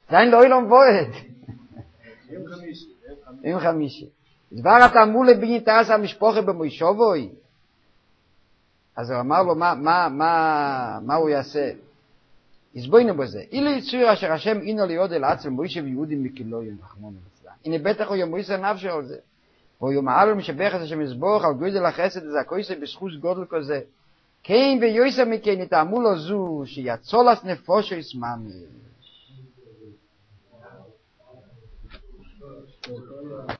Sein Leulam Voed. Im Chamishi. דבר התעמולה בניתס המשפחה במוישובוי. אז הוא אמר לו, מה הוא יעשה? הסבוינו בזה. אילו יצור אשר השם אינו ליוד אל עצם מוישב יהודים מכילויים רחמון וצלן. הנה בטח הוא ימויס הנפשו על זה. והוא יאמר לו משבח את השם יסבוך על גודל החסד וזכויסה בזכות גודל כזה. כן ויועסה מכן התעמולה זו שיצולס נפושו יסממי.